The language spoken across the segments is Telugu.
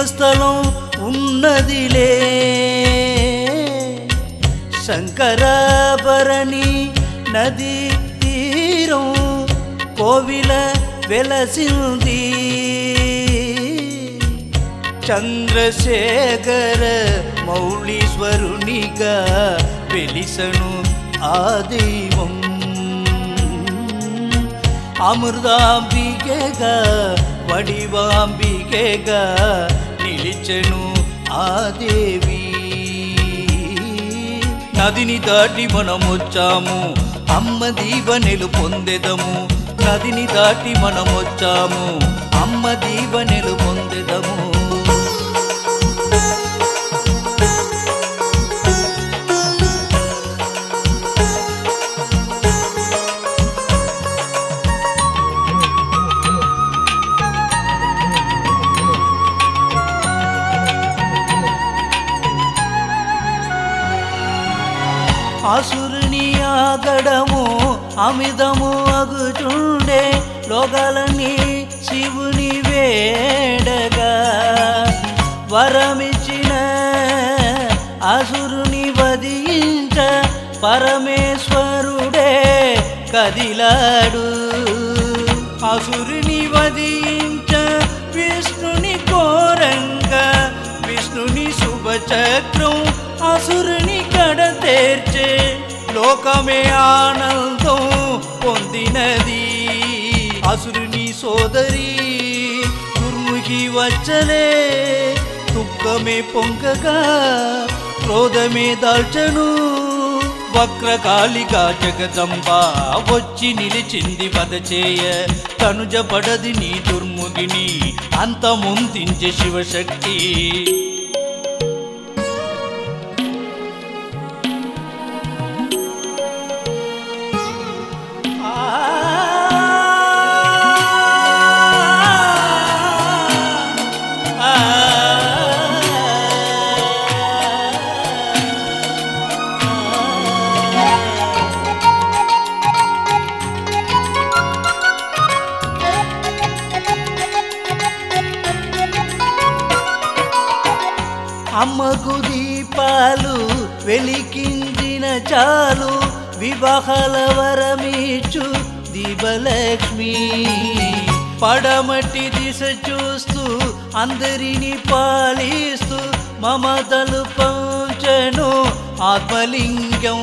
శివస్థలం ఉన్నదిలే శంకరాభరణి నది తీరం కోవిల వెలసింది చంద్రశేఖర మౌళీశ్వరునిగా వెలిసను ఆ దైవం అమృతాంబికేగా వడివాంబికేగా నిలిచెను ఆ దేవి నదిని దాటి మనమొచ్చాము అమ్మ దీవెనలు పొందెదము నదిని దాటి మనమొచ్చాము అమ్మ దీవెనలు పొందెదము అసురుని ఆగడము అమితము అగుచుండే లోకాలన్నీ శివుని వేడగా వరమిచ్చిన అసురుని వధించ పరమేశ్వరుడే కదిలాడు అసురుని వధించ విష్ణుని కోరంగా విష్ణుని శుభచక్రం అసురుని కడతేర్చే లోకమే ఆనందం పొందినది అసురుని సోదరి దుర్ముఖి వచ్చలే దుఃఖమే పొంగగా క్రోధమే దాల్చను వక్రకాళిగా జగదంబ వచ్చి నిలిచింది వదచేయ తనుజపడది నీ దుర్ముఖిని అంతమొందించే శివశక్తి అమ్మకు దీపాలు వెలికించిన చాలు వివాహాల వరమిచ్చు దీపలక్ష్మి పడమటి దిశ చూస్తూ అందరిని పాలిస్తూ మమతలు పంచెను ఆత్మలింగం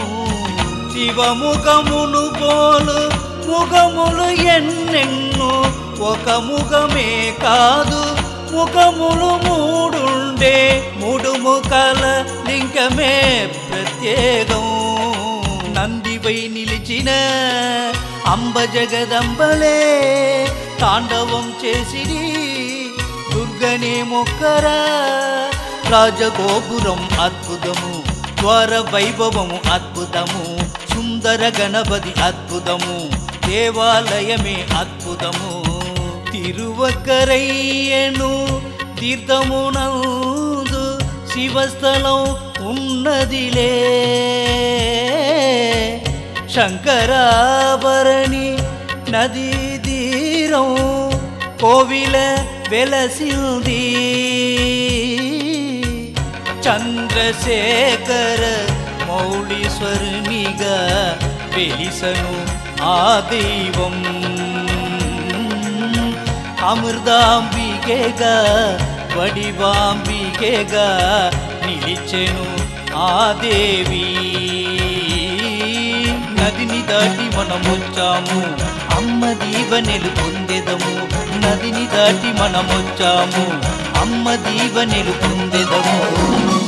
శివముఖమును పోలు ముఖములు ఎన్నెన్నో ఒక ముఖమే కాదు ముఖములు మూడుండే మూడు ముఖాల లింగమే ప్రత్యేకం నందిపై నిలిచిన అంబ జగదంబలే తాండవం చేసిరి దుర్గనే మొక్కరా రాజగోపురం అద్భుతము ద్వార వైభవము అద్భుతము సుందర గణపతి అద్భుతము దేవాలయమే అద్భుతము తిరువక్కరయ్యను తీర్థమునందు శివస్థలం ఉన్నదిలే శంకరాభరణి నదీ తీరం కోవిల వెలసింది చంద్రశేఖర మౌళీశ్వరునిగా వెలిసను ఆ దైవం అమృతాంబికేగా వడివాంబికేగా నిలిచెను ఆ దేవి నదిని దాటి మనమొచ్చాము అమ్మ దీవెనలు పొందెదము నదిని దాటి మనమొచ్చాము అమ్మ దీవెనలు పొందెదము